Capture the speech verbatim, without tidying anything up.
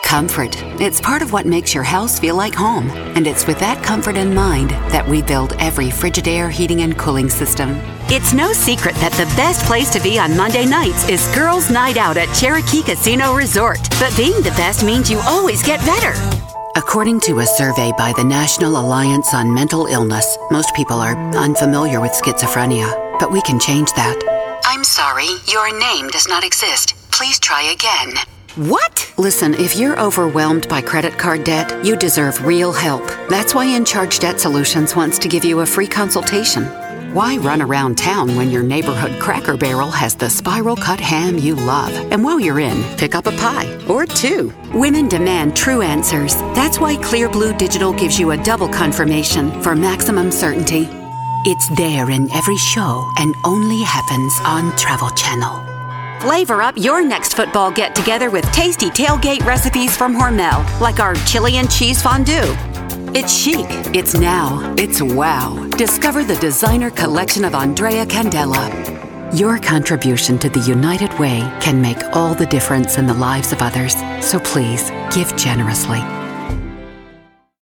Comfort. It's part of what makes your house feel like home. And it's with that comfort in mind that we build every Frigidaire heating and cooling system. It's no secret that the best place to be on Monday nights is Girls' Night Out at Cherokee Casino Resort. But being the best means you always get better. According to a survey by the National Alliance on Mental Illness, most people are unfamiliar with schizophrenia. But we can change that. I'm sorry, your name does not exist. Please try again. What? Listen, if you're overwhelmed by credit card debt, you deserve real help. That's why In Charge Debt Solutions wants to give you a free consultation. Why run around town when your neighborhood Cracker Barrel has the spiral cut ham you love? And while you're in, pick up a pie or two. Women demand true answers. That's why Clear Blue Digital gives you a double confirmation for maximum certainty. It's there in every show and only happens on Travel Channel. Flavor up your next football get-together with tasty tailgate recipes from Hormel, like our chili and cheese fondue. It's chic, it's now, it's wow. Discover the designer collection of Andrea Candela. Your contribution to the United Way can make all the difference in the lives of others, so please give generously.